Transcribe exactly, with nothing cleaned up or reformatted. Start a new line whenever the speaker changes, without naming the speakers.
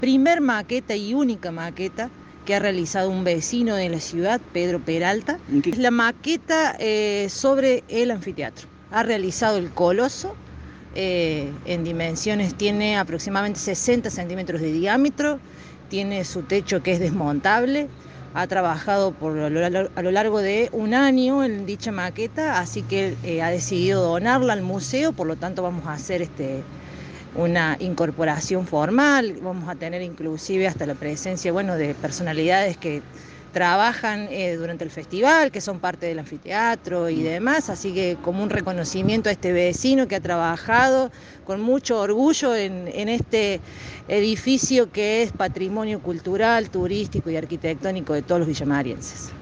Primer maqueta y única maqueta que ha realizado un vecino de la ciudad, Pedro Peralta. Es la maqueta eh, sobre el anfiteatro. Ha realizado el coloso, eh, en dimensiones tiene aproximadamente sesenta centímetros de diámetro, tiene su techo que es desmontable, ha trabajado por, a, lo, a lo largo de un año en dicha maqueta, así que eh, ha decidido donarla al museo, por lo tanto vamos a hacer este... una incorporación formal, vamos a tener inclusive hasta la presencia, bueno, de personalidades que trabajan eh, durante el festival, que son parte del anfiteatro y demás, así que como un reconocimiento a este vecino que ha trabajado con mucho orgullo en, en este edificio que es patrimonio cultural, turístico y arquitectónico de todos los villamarienses.